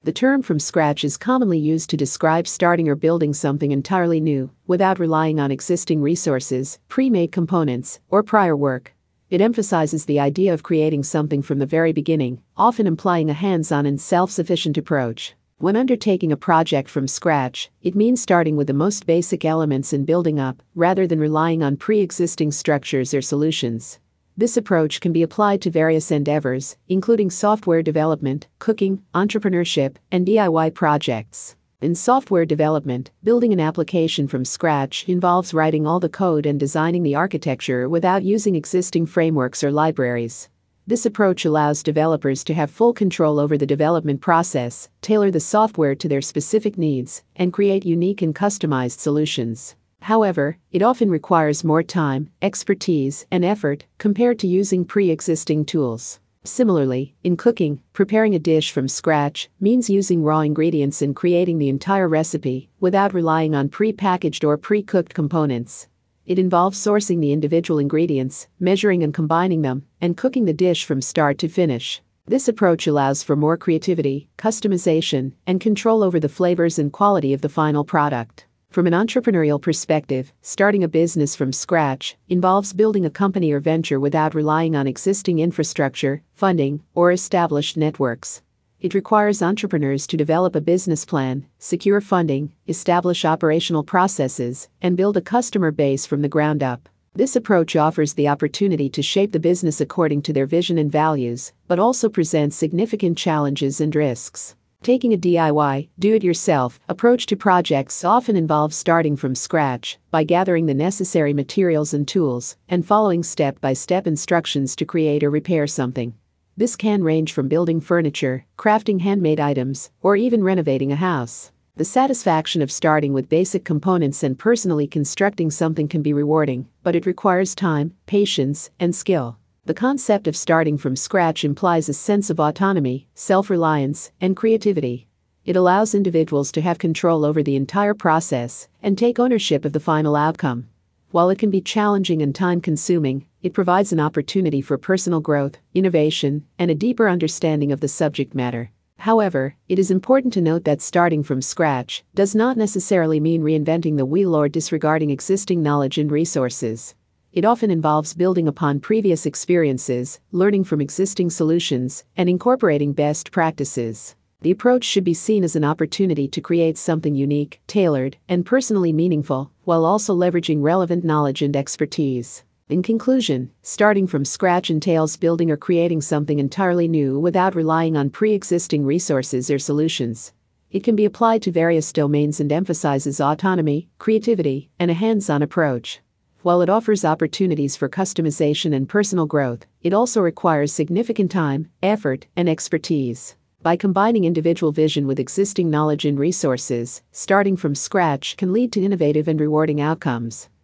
The term from scratch is commonly used to describe starting or building something entirely new, without relying on existing resources, pre-made components, or prior work. It emphasizes the idea of creating something from the very beginning, often implying a hands-on and self-sufficient approach. When undertaking a project from scratch, it means starting with the most basic elements and building up, rather than relying on pre-existing structures or solutions. This approach can be applied to various endeavors, including software development, cooking, entrepreneurship, and DIY projects. In software development, building an application from scratch involves writing all the code and designing the architecture without using existing frameworks or libraries. This approach allows developers to have full control over the development process, tailor the software to their specific needs, and create unique and customized solutions. However, it often requires more time, expertise, and effort compared to using pre-existing tools. Similarly, in cooking, preparing a dish from scratch means using raw ingredients and creating the entire recipe without relying on pre-packaged or pre-cooked components. It involves sourcing the individual ingredients, measuring and combining them, and cooking the dish from start to finish. This approach allows for more creativity, customization, and control over the flavors and quality of the final product. From an entrepreneurial perspective, starting a business from scratch involves building a company or venture without relying on existing infrastructure, funding, or established networks. It requires entrepreneurs to develop a business plan, secure funding, establish operational processes, and build a customer base from the ground up. This approach offers the opportunity to shape the business according to their vision and values, but also presents significant challenges and risks. Taking a DIY, do-it-yourself, approach to projects often involves starting from scratch by gathering the necessary materials and tools and following step-by-step instructions to create or repair something. This can range from building furniture, crafting handmade items, or even renovating a house. The satisfaction of starting with basic components and personally constructing something can be rewarding, but it requires time, patience, and skill. The concept of starting from scratch implies a sense of autonomy, self-reliance, and creativity. It allows individuals to have control over the entire process and take ownership of the final outcome. While it can be challenging and time-consuming, it provides an opportunity for personal growth, innovation, and a deeper understanding of the subject matter. However, it is important to note that starting from scratch does not necessarily mean reinventing the wheel or disregarding existing knowledge and resources. It often involves building upon previous experiences, learning from existing solutions, and incorporating best practices. The approach should be seen as an opportunity to create something unique, tailored, and personally meaningful, while also leveraging relevant knowledge and expertise. In conclusion, starting from scratch entails building or creating something entirely new without relying on pre-existing resources or solutions. It can be applied to various domains and emphasizes autonomy, creativity, and a hands-on approach. While it offers opportunities for customization and personal growth, it also requires significant time, effort, and expertise. By combining individual vision with existing knowledge and resources, starting from scratch can lead to innovative and rewarding outcomes.